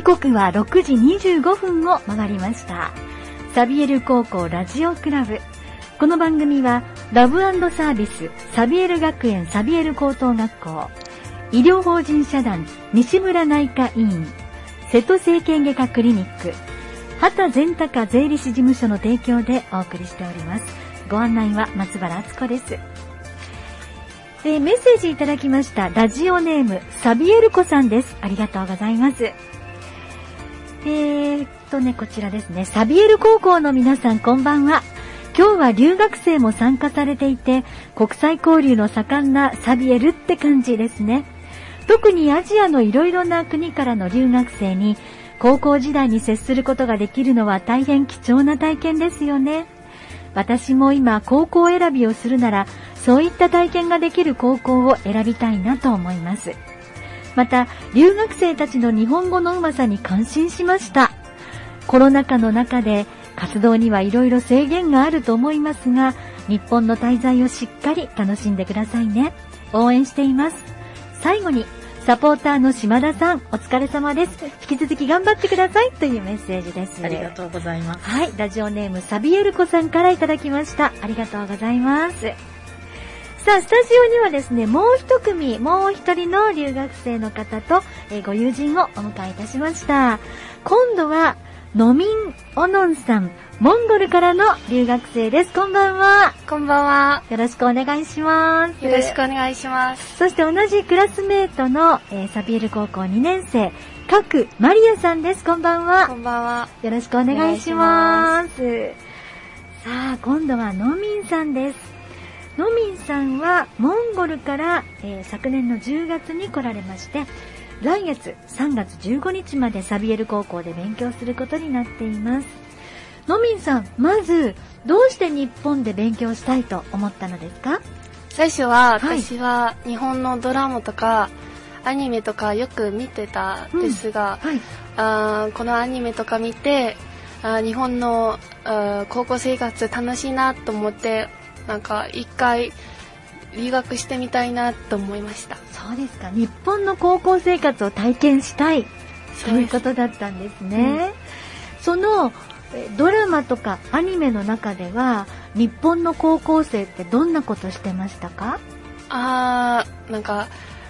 刻は6時25分を回りました。サビエル高校ラジオクラブ。この番組はラブ&サービスサビエル学園サビエル高等学校、医療法人社団西村内科医院、瀬戸整形外科クリニック、畑善高税理士事務所の提供でお送りしております。ご案内は松原敦子です。メッセージいただきました。ラジオネームサビエルコさんです。ありがとうございます。こちらですね。サビエル高校の皆さん、こんばんは。今日は留学生も参加されていて、国際交流の盛んなサビエルって感じですね。特にアジアのいろいろな国からの留学生に高校時代に接することができるのは大変貴重な体験ですよね。私も今高校選びをするなら、そういった体験ができる高校を選びたいなと思います。また留学生たちの日本語のうまさに感心しました。コロナ禍の中で活動にはいろいろ制限があると思いますが、日本の滞在をしっかり楽しんでくださいね。応援しています。最後にサポーターの島田さん、お疲れ様です。引き続き頑張ってくださいというメッセージです。 ありがとうございます。 はい、ラジオネームサビエルコさんからいただきました。ありがとうございます。さあ、スタジオにはですね、もう一人の留学生の方と、ご友人をお迎えいたしました。今度はノミンオノンさん、モンゴルからの留学生です。こんばんは。 こんばんは。 よろしくお願いします。 よろしくお願いします。 そして同じクラスメートの、サビエル高校2年生、角マリアさんです。こんばんは。 こんばんは。 よろしくお願いします。さあ、今度はノミンさんです。ノミンさんはモンゴルから、昨年の10月に来られまして、来月3月15日までサビエル高校で勉強することになっています。ノミンさん、まずどうして日本で勉強したいと思ったのですか？ 最初は私は日本のドラマとかアニメとかよく見てたんですが、このアニメとか見て日本の高校生活楽しいなと思って、なんか一回留学してみたいなと思いました。 そうですか。日本の高校生活を体験したいということだったんですね。そのドラマとかアニメの中では日本の高校生ってどんなことしてましたか？ なんか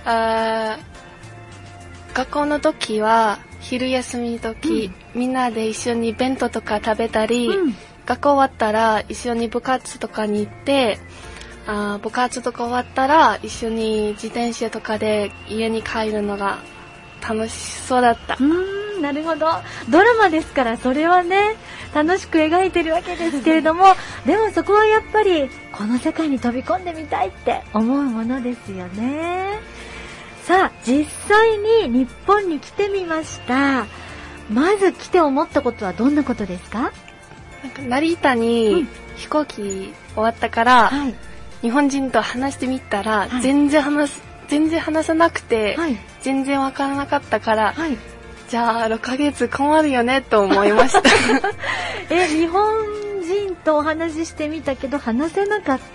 学校の時は昼休みの時、みんなで一緒に弁当とか食べたり、学校終わったら一緒に部活とかに行って、部活とか終わったら一緒に自転車とかで家に帰るのが楽しそうだった。 なるほど。ドラマですからそれはね、楽しく描いてるわけですけれどもでもそこはやっぱりこの世界に飛び込んでみたいって思うものですよね。さあ、実際に日本に来てみました。まず来て思ったことはどんなことですか？ なんか成田に飛行機終わったから、日本人と話してみたら、全然話さなくて、全然わからなかったから、じゃあ6ヶ月困るよねと思いました日本人とお話ししてみたけど話せなかった？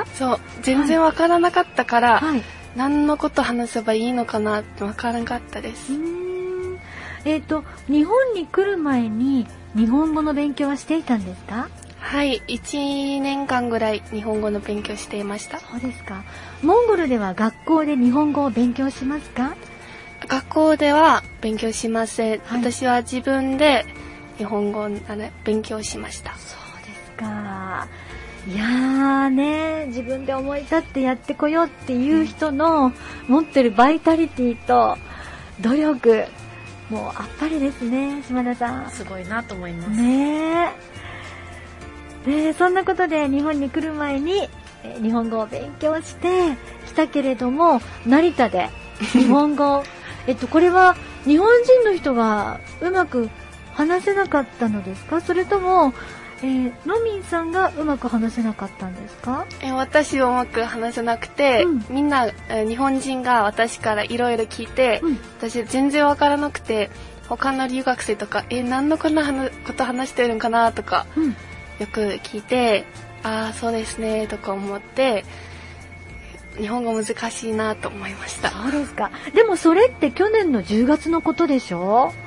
そう、全然わからなかったから、何のこと話せばいいのかなってわからなかったです。 日本に来る前に日本語の勉強はしていたんですか？ はい、1年間ぐらい日本語の勉強していました。 そうですか。モンゴルでは学校で日本語を勉強しますか？ 学校では勉強しません。私は自分で日本語を勉強しました。 そうですか。いやーね、自分で思い立ってやってこようっていう人の持ってるバイタリティと努力、もうあっぱれですね、島田さん。 すごいなと思いますね。で、そんなことで日本に来る前に日本語を勉強してきたけれども、成田で日本語これは日本人の人がうまく話せなかったのですか？それとも、ノミンさんがうまく話せなかったんですか？ 私はうまく話せなくて、みんな、日本人が私からいろいろ聞いて、私全然わからなくて、他の留学生とか何のこんなこと話してるんかなとか、よく聞いて、そうですねとか思って、日本語難しいなと思いました。 そうですか。でもそれって去年の10月のことでしょ？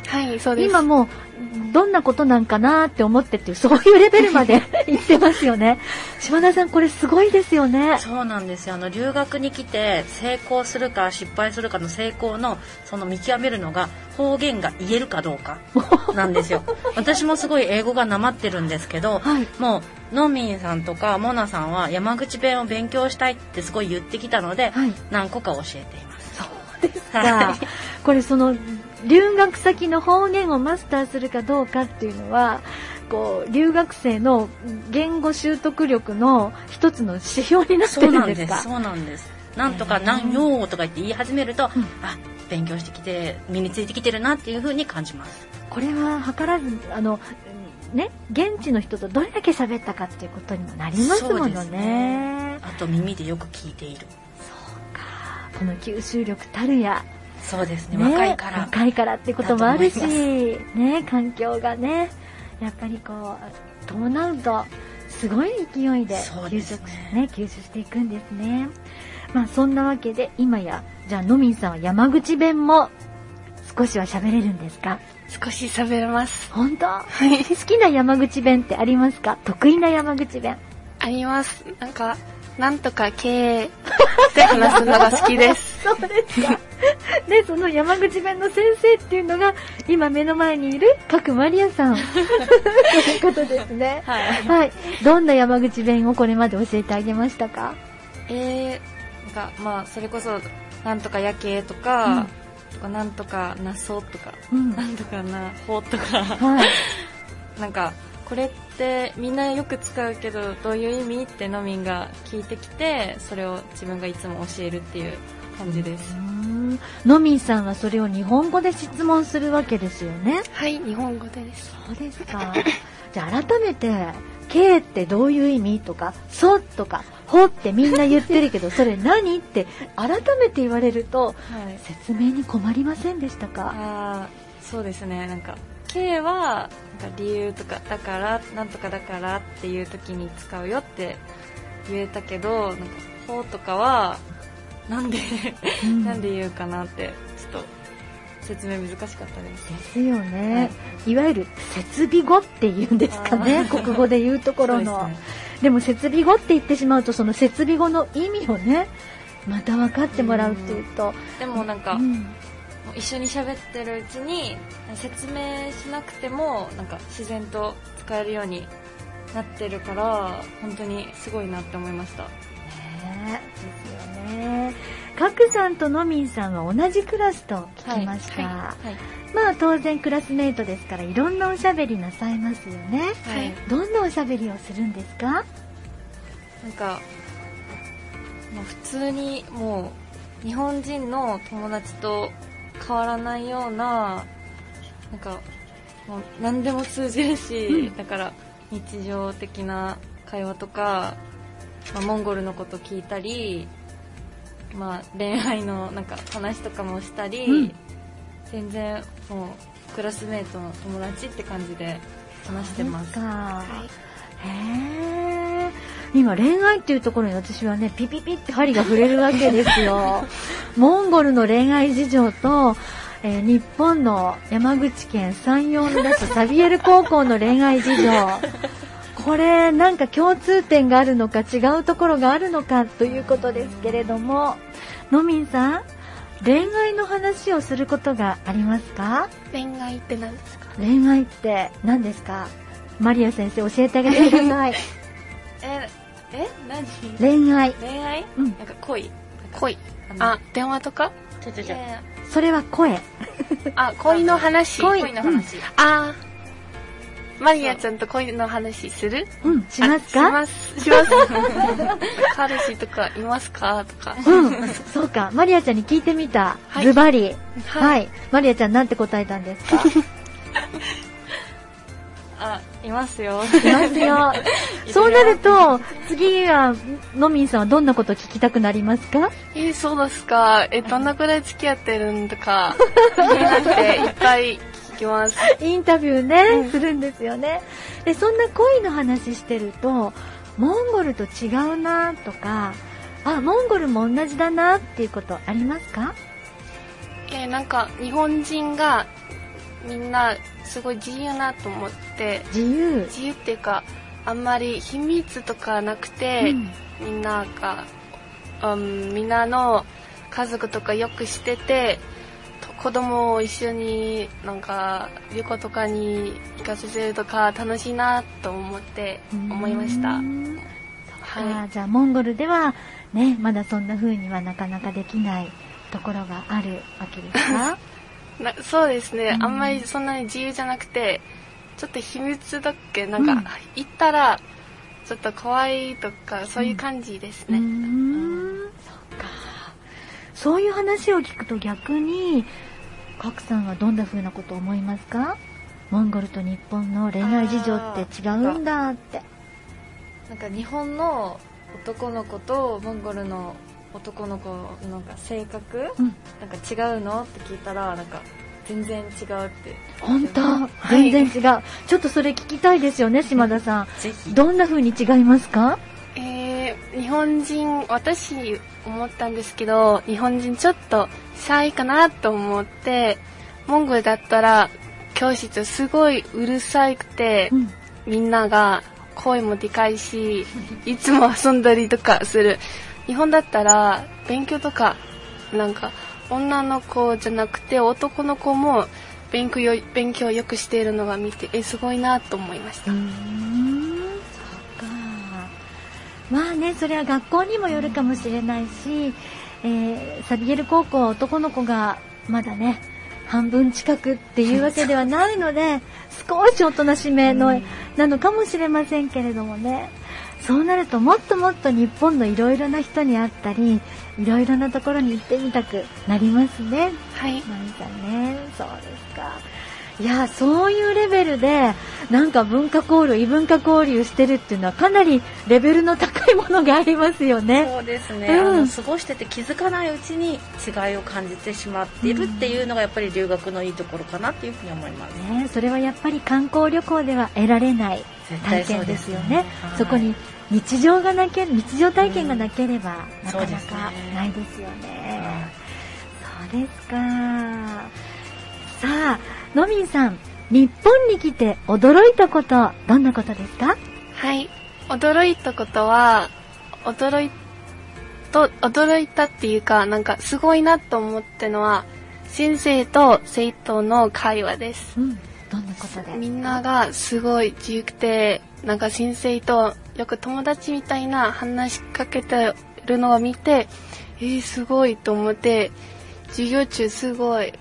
はい、そうです。 今もうどんなことなんかなって思ってっていうそういうレベルまで行ってますよね。島田さんこれすごいですよね。 そうなんですよ。留学に来て成功するか失敗するかの成功のその見極めるのが方言が言えるかどうかなんですよ。私もすごい英語がなまってるんですけど、はい、もうのみんさんとかモナさんは山口弁を勉強したいってすごい言ってきたので、はい、何個か教えています。 そうですか。はい、これその留学先の方言をマスターするかどうかっていうのはこう留学生の言語習得力の一つの指標になってるんですか？ そうなんです。なんとかなんよとか言って言い始めると、あ、勉強してきて身についてきてるなっていう風に感じます。 これは図らずね、現地の人とどれだけ喋ったかっていうことにもなりますもの ね。 あと耳でよく聞いている。そうか。この吸収力たるや。 そうですね。若いからってこともあるし、ね、環境がね、やっぱりこう伴うとすごい勢いで吸収していくんですね。まあそんなわけで今やじゃあのみんさんは山口弁も少しは喋れるんですか？ 少し喋れます。 本当？好きな山口弁ってありますか？得意な山口弁あります。なんとか経営って話すのが好きです。 そうですか。でその山口弁の先生っていうのが今目の前にいる角マリアさんということですね。はい、はい。どんな山口弁をこれまで教えてあげましたか？ まあそれこそなんとかやけとか、なんとかなそうとか、なんとかなほとか、はい、なんかこれってみんなよく使うけどどういう意味ってのみんが聞いてきてそれを自分がいつも教えるっていう感じです。 のみんさんはそれを日本語で質問するわけですよね。 はい、日本語でです。 そうですか。じゃあ改めてK ってどういう意味とかそとかほってみんな言ってるけどそれ何って改めて言われると、はい、説明に困りませんでしたか？ そうですね。K は理由とかだからなんとかだからっていう時に使うよって言えたけどほとかはなんでなんで言うかなってちょっと説明難しかったです。 ですよね、はい、いわゆる設備語って言うんですかね、国語で言うところの。 でも設備語って言ってしまうとその設備語の意味をねまた分かってもらうっていうと、 でも一緒に喋ってるうちに説明しなくても自然と使えるようになってるから本当にすごいなって思いました。 ですよね。角さんとのみんさんは同じクラスと聞きました。まあ当然クラスメートですからいろんなおしゃべりなさいますよね。はい、どんなおしゃべりをするんですか？ 普通にもう日本人の友達と変わらないようなもう何でも通じるし、だから日常的な会話とか、モンゴルのこと聞いたり、恋愛の話とかもしたり、全然もうクラスメートの友達って感じで話してます。 今恋愛っていうところに私はねピピピって針が触れるわけですよ。モンゴルの恋愛事情と、日本の山口県山陽の出すサビエル高校の恋愛事情これ共通点があるのか違うところがあるのかということですけれども、のみんさん恋愛の話をすることがありますか？ 恋愛って何ですか？ 恋愛って何ですか？マリア先生教えてあげてください。 何？ 恋愛。 恋。 電話とか？ それは声。 恋の話。 恋の話。 マリアちゃんと恋の話する？ しますか？ します。彼氏とかいますか？とか。 そうか。マリアちゃんに聞いてみた。ズバリ。はい。マリアちゃんなんて答えたんですか？ いますよ。 いますよ。そうなると次はのみんさんはどんなこと聞きたくなりますか？ そうですか。どんなくらい付き合ってるんとかなんていっぱい聞きます。 インタビューね、するんですよね。でそんな恋の話してるとモンゴルと違うなとかモンゴルも同じだなっていうことありますか？ 日本人がみんなすごい自由なと思って。 自由っていうか、あんまり秘密とかなくて、みんなの家族とかよくしてて、子供を一緒になんか旅行とかに行かせるとか楽しいなと思いました。 はい。じゃあモンゴルではね、まだそんな風にはなかなかできないところがあるわけですか？ そうですね、あんまりそんなに自由じゃなくて、ちょっと秘密だっけ、なんか、行ったらちょっと怖いとかそういう感じですね。 そっか。そういう話を聞くと逆にカクさんはどんな風なことを思いますか？モンゴルと日本の恋愛事情って違うんだって。 なんか日本の男の子とモンゴルの男の子のなんか性格、なんか違うのって聞いたら、なんか全然違うって。 本当、全然違う。ちょっとそれ聞きたいですよね、島田さん。ぜひ。どんな風に違いますか？ 日本人、私思ったんですけど、日本人ちょっとシャイかなと思って、モンゴルだったら教室すごいうるさくて、みんなが声もでかいし、いつも遊んだりとかする。日本だったら勉強とか、なんか女の子じゃなくて男の子も勉強をよくしているのが見て、すごいなと思いました。 まあね、それは学校にもよるかもしれないし、サビエル高校は男の子がまだね半分近くっていうわけではないので少しおとなしめのなのかもしれませんけれどもね、そうなるともっともっと日本のいろいろな人に会ったりいろいろなところに行ってみたくなりますね。 はい。 マミさんね、そうですか。いや、そういうレベルでなんか文化交流、異文化交流してるっていうのはかなりレベルの高いものがありますよね。 そうですね、過ごしてて気づかないうちに違いを感じてしまっているっていうのがやっぱり留学のいいところかなっていうふうに思いますね。それはやっぱり観光旅行では得られない体験ですよね。そこに日常体験がなければなかなかないですよね。そうですか。さあ、のみんさん、日本に来て驚いたこと、どんなことですか？ はい、驚いたことは、驚いたっていうか、なんかすごいなと思ったのは、先生と生徒の会話です。 どんなことで？ みんながすごい自由くて、なんか先生とよく友達みたいな話しかけてるのを見て、すごいと思って、授業中すごい、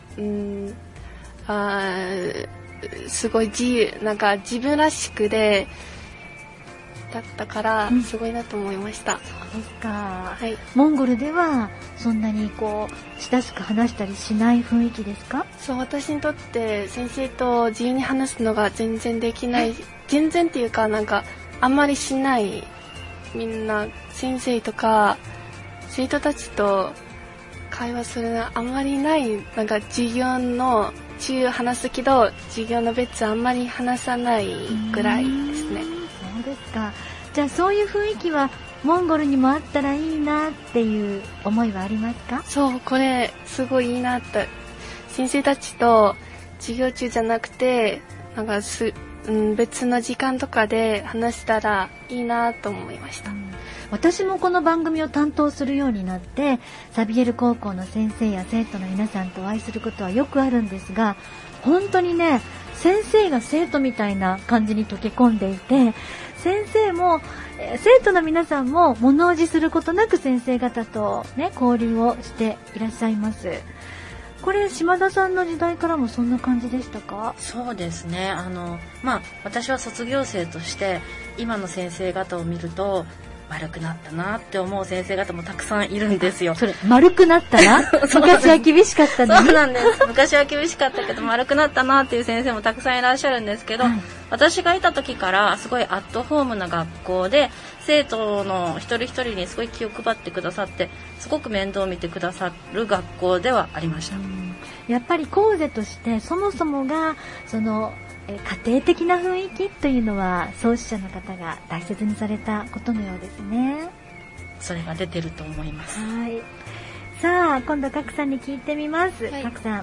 すごい自由、なんか自分らしくだったからすごいなと思いました。 そうですか。 はい。 モンゴルではそんなにこう親しく話したりしない雰囲気ですか？ そう、私にとって先生と自由に話すのが全然できない、全然っていうかなんかあんまりしない。みんな先生とか生徒たちと会話するのあんまりない。なんか授業の中話すけど授業の別あんまり話さないぐらいですね。 そうですか。じゃあそういう雰囲気はモンゴルにもあったらいいなっていう思いはありますか？ そう、これすごいいいなって。先生たちと授業中じゃなくてなんか別の時間とかで話したらいいなと思いました。 私もこの番組を担当するようになってサビエル高校の先生や生徒の皆さんとお会いすることはよくあるんですが、本当にね、先生が生徒みたいな感じに溶け込んでいて、先生も生徒の皆さんも物おじすることなく先生方とね交流をしていらっしゃいます。これ島田さんの時代からもそんな感じでしたか？ そうですね。私は卒業生として今の先生方を見ると丸くなったなって思う先生方もたくさんいるんですよ。 それ丸くなったな昔は厳しかったのに。 そうなんです。昔は厳しかったけど丸くなったなっていう先生もたくさんいらっしゃるんですけど、私がいた時からすごいアットホームな学校で生徒の一人一人にすごい気を配ってくださってすごく面倒を見てくださる学校ではありました。 やっぱりコーゼとしてそもそもがその家庭的な雰囲気というのは創始者の方が大切にされたことのようですね。 それが出てると思います。 はい。さあ今度賀来さんに聞いてみます。賀来さん、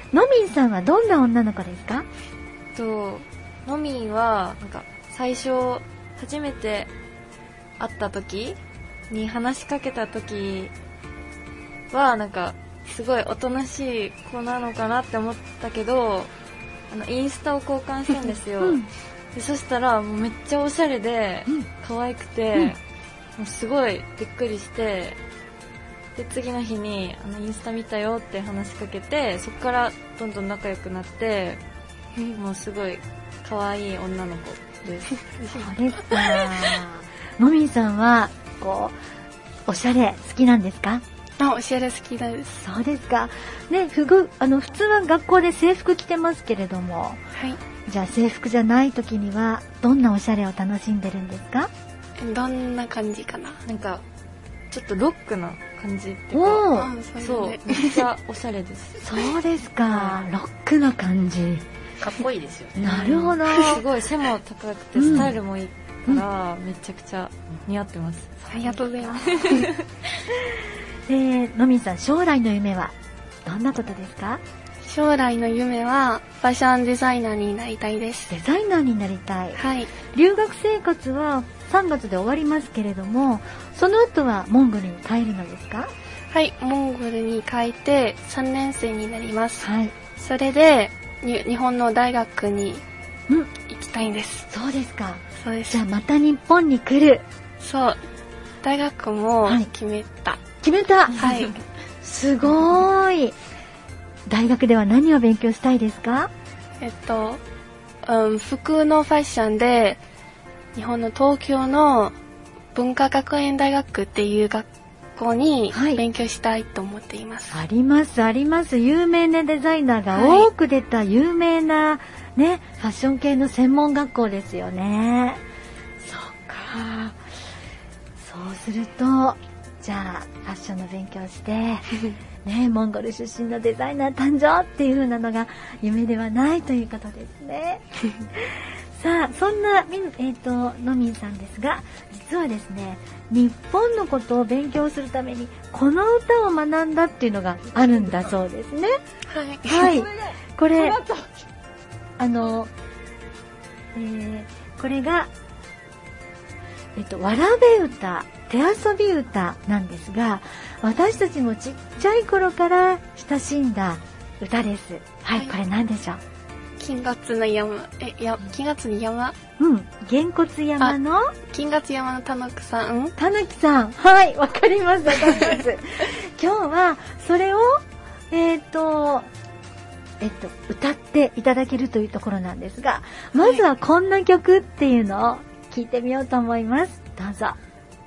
のみんさんはどんな女の子ですか？ のみんはなんか最初初めて会った時に話しかけた時はなんかすごいおとなしい子なのかなって思ったけど、インスタを交換したんですよ、でそしたらもうめっちゃおしゃれで可愛くて、もうすごいびっくりして、で次の日にインスタ見たよって話しかけて、そこからどんどん仲良くなって、もうすごい可愛い女の子です。 そうですか。のみんさんはこうおしゃれ好きなんですか？ おしゃれ好きです。 そうですか。ね、普通は学校で制服着てますけれども、 はい。 じゃあ制服じゃない時にはどんなおしゃれを楽しんでるんですか？ どんな感じかな。 なんかちょっとロックな感じっていうか、そうめっちゃおしゃれです。 そうですか。ロックな感じ。 かっこいいですよね。 なるほど。 すごい背も高くてスタイルもいいから、めちゃくちゃ似合ってます。 ありがとうございます。 のみんさん、将来の夢はどんなことですか？ 将来の夢はファッションデザイナーになりたいです。 デザイナーになりたい。 はい。 留学生活は3月で終わりますけれども、その後はモンゴルに帰るのですか？ はい、モンゴルに帰って3年生になります。 はい。 それで日本の大学に行きたいんです。 そうですか。 そうです。 じゃあまた日本に来る。 そう。大学も決めた。 決めた。 はい。 すごーい。大学では何を勉強したいですか？ 服のファッションで日本の東京の文化学園大学っていう学校に勉強したいと思っています。 ありますあります。有名なデザイナーが多く出た有名なね、ファッション系の専門学校ですよね。そうか。そうするとじゃあファッションの勉強してね、モンゴル出身のデザイナー誕生っていう風なのが夢ではないということですね。さあ、そんなのみんさんですが、実はですね、日本のことを勉強するためにこの歌を学んだっていうのがあるんだそうですね。 はい。 はい。これこれがわらべ歌、手遊び歌なんですが、私たちもちっちゃい頃から親しんだ歌です。はい、これ何でしょう？ 金月の山、金月の山？ げんこつ山の金月山のたぬきさん？ たぬきさん。はい、わかります、わかります。今日はそれを歌っていただけるというところなんですが、まずはこんな曲っていうのを聞いてみようと思います。どうぞ。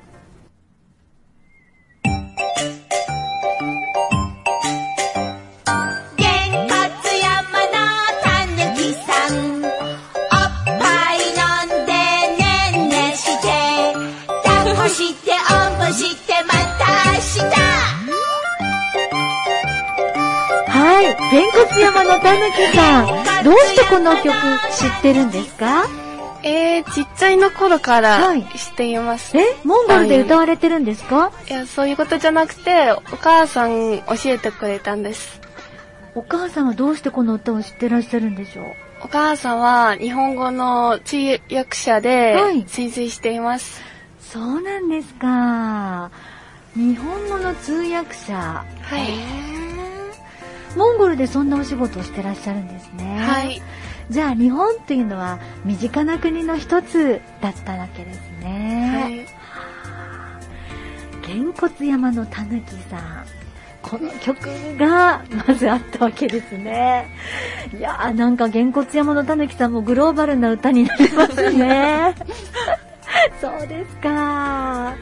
はい、げんこつ山のたぬきさん、どうしてこの曲知ってるんですか？ ちっちゃいの頃から知っています。 モンゴルで歌われてるんですか？ いや、そういうことじゃなくて、お母さん教えてくれたんです。 お母さんはどうしてこの歌を知ってらっしゃるんでしょう？ お母さんは日本語の通訳者で先生しています。 そうなんですか。日本語の通訳者。 はい。 モンゴルでそんなお仕事をしてらっしゃるんですね。 はい。 じゃあ日本っていうのは身近な国の一つだったわけですね。はい。げんこつ山のたぬきさん。この曲がまずあったわけですね。いやー、なんかげんこつ山のたぬきさんもグローバルな歌になりますね。そうですか。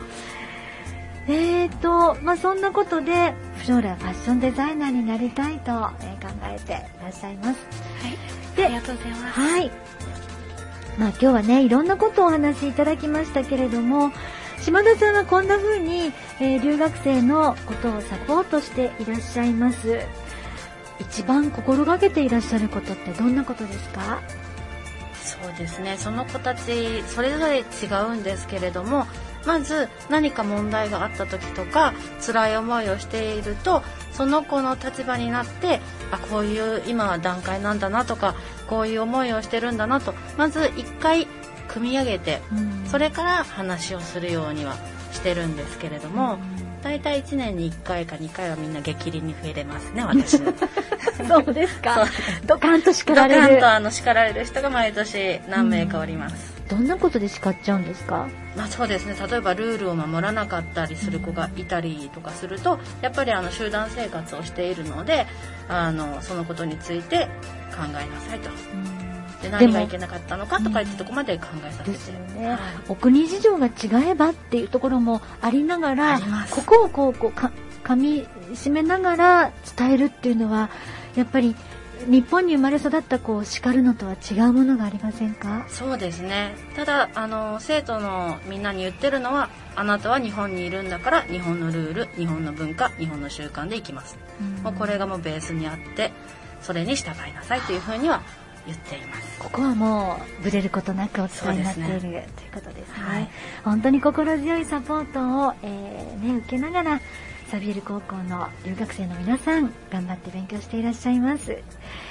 そんなことで将来ファッションデザイナーになりたいと、考えていらっしゃいます。 はい。 で、 ありがとうございます。 はい。今日はね、いろんなことをお話しいただきましたけれども、島田さんはこんな風に、留学生のことをサポートしていらっしゃいます。一番心がけていらっしゃることってどんなことですか？ そうですね、その子たちそれぞれ違うんですけれども、まず何か問題があった時とか辛い思いをしていると、 その子の立場になって、こういう今は段階なんだなとか、こういう思いをしてるんだなと、まず一回組み上げて、それから話をするようにはしてるんですけれども、だいたい1年に1回か2回はみんな激励に触れますね、私の。 そうですか。ドカンと叱られる。 ドカンと叱られる人が毎年何名かおります。 どんなことで叱っちゃうんですか？ そうですね、例えばルールを守らなかったりする子がいたりとかすると、やっぱり集団生活をしているので、そのことについて考えなさいと。で、何がいけなかったのかとかいったところまで考えさせて。 ですよね。お国事情が違えばっていうところもありながら、ここを噛み締めながら伝えるっていうのは、やっぱり日本に生まれ育った子を叱るのとは違うものがありませんか？そうですね。ただ生徒のみんなに言ってるのは、あなたは日本にいるんだから日本のルール、日本の文化、日本の習慣でいきます。もうこれがもうベースにあって、それに従いなさいというふうには言っています。ここはもうブレることなくお伝えになっている、ということですね。はい、本当に心強いサポートを、受けながらサビエル高校の留学生の皆さん頑張って勉強していらっしゃいます。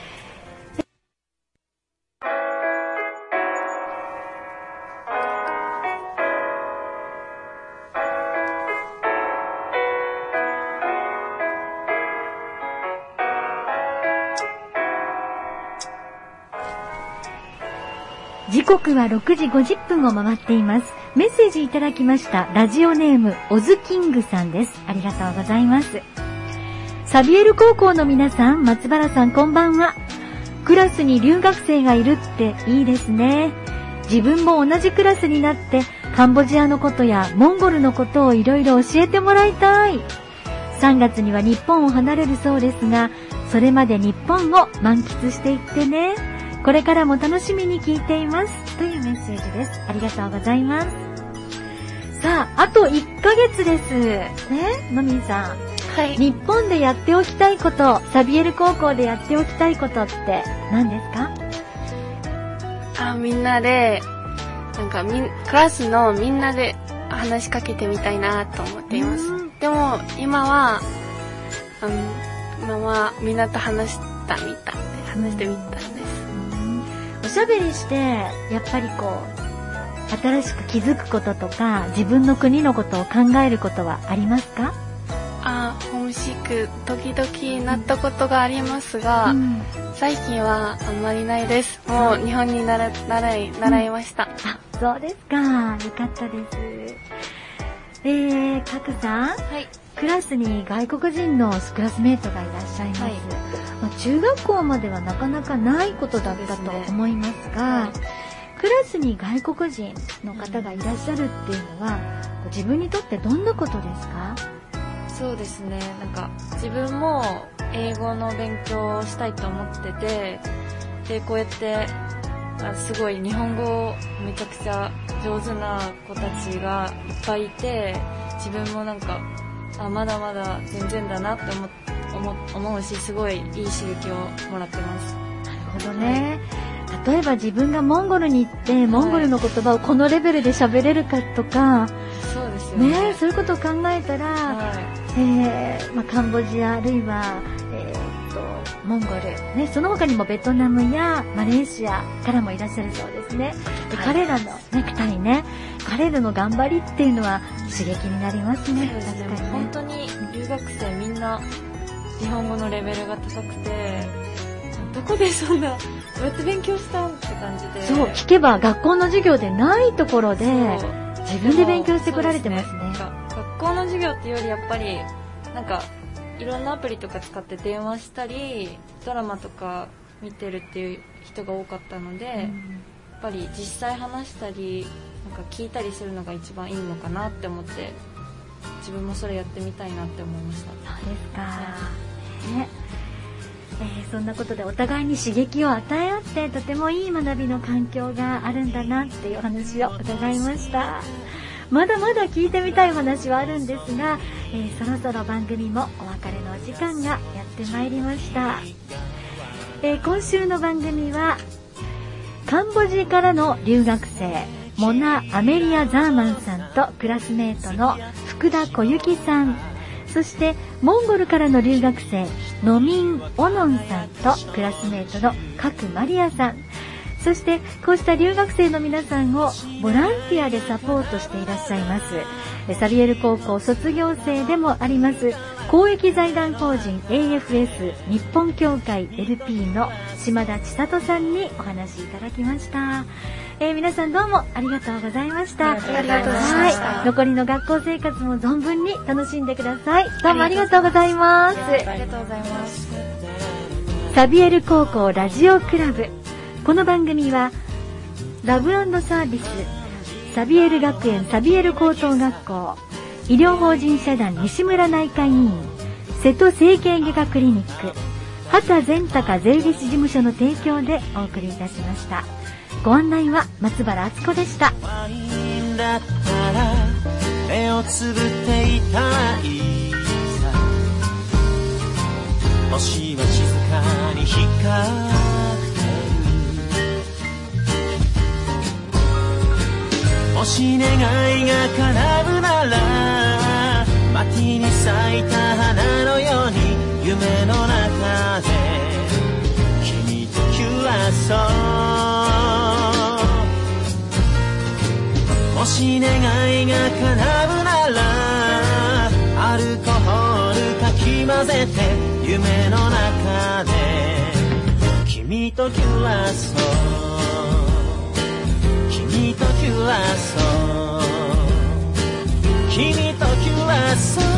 時刻は6時50分を回っています。メッセージいただきました。ラジオネームオズキングさんです。ありがとうございます。サビエル高校の皆さん、松原さんこんばんは。クラスに留学生がいるっていいですね。自分も同じクラスになってカンボジアのことやモンゴルのことをいろいろ教えてもらいたい。3月には日本を離れるそうですが、それまで日本を満喫していってね。これからも楽しみに聞いていますというメッセージです。ありがとうございます。さあ、あと1ヶ月ですね。のみんさん、はい、日本でやっておきたいこと、サビエル高校でやっておきたいことって何ですか？ みんなでクラスのみんなで話しかけてみたいなと思っています。でも今はみんなと話してみたんです。 おしゃべりしてやっぱり新しく気づくこととか自分の国のことを考えることはありますか？ ホームシック時々なったことがありますが、最近はあんまりないです。もう日本に習いました。 そうですか。よかったです。かくさん、はい、クラスに外国人のクラスメートがいらっしゃいます。はい、中学校まではなかなかないことだったと思いますが、はい、クラスに外国人の方がいらっしゃるっていうのは、自分にとってどんなことですか？ そうですね、自分も英語の勉強をしたいと思ってて、でこうやってすごい日本語めちゃくちゃ上手な子たちがいっぱいいて、自分もまだまだ全然だなって思うし、すごいいい刺激をもらってます。 なるほどね。例えば自分がモンゴルに行ってモンゴルの言葉をこのレベルで喋れるかとか、 そうですよね。 そういうことを考えたら、カンボジアあるいは、モンゴル、その他にもベトナムやマレーシアからもいらっしゃるそうですね。で、彼らの2人彼らの頑張りっていうのは刺激になりますね。 確かにね。本当に留学生みんな日本語のレベルが高くて、どこでそんなどうやって勉強したんって感じで。 そう、聞けば学校の授業でないところで自分で勉強してこられてますね。 学校の授業っていうよりやっぱりいろんなアプリとか使って電話したりドラマとか見てるっていう人が多かったので、やっぱり実際話したり聞いたりするのが一番いいのかなって思って、自分もそれやってみたいなって思いました。 そうですか、そんなことでお互いに刺激を与え合ってとてもいい学びの環境があるんだなっていう話を伺いました。まだまだ聞いてみたい話はあるんですが、そろそろ番組もお別れのお時間がやってまいりました。今週の番組はカンボジアからの留学生モナ・アメリア・ザーマンさんとクラスメートの福田小雪さん、 そしてモンゴルからの留学生ノミン・オノンさんとクラスメートのカク・マリアさん、そしてこうした留学生の皆さんをボランティアでサポートしていらっしゃいますサビエル高校卒業生でもあります公益財団法人 AFS 日本協会 LP の島田千里さんにお話いただきました。皆さんどうもありがとうございました。 ありがとうございました。 残りの学校生活も存分に楽しんでください。どうもありがとうございます。 ありがとうございます。 サビエル高校ラジオクラブ、この番組はラブ&サービスサビエル学園サビエル高等学校、医療法人社団西村内科医院、瀬戸整形外科クリニック、畑善隆税理士事務所の提供でお送りいたしました。ご案内は松原敦子でした。 ワインだったら目をつぶっていたいさ、星は静かに光ってる。もし願いが叶うならマティに咲いた花のように夢の中で君とキュアそう。もし願いが叶うならアルコホールかき混ぜて夢の中で君とキュアそう、君とキュアそう、君とキュアそう。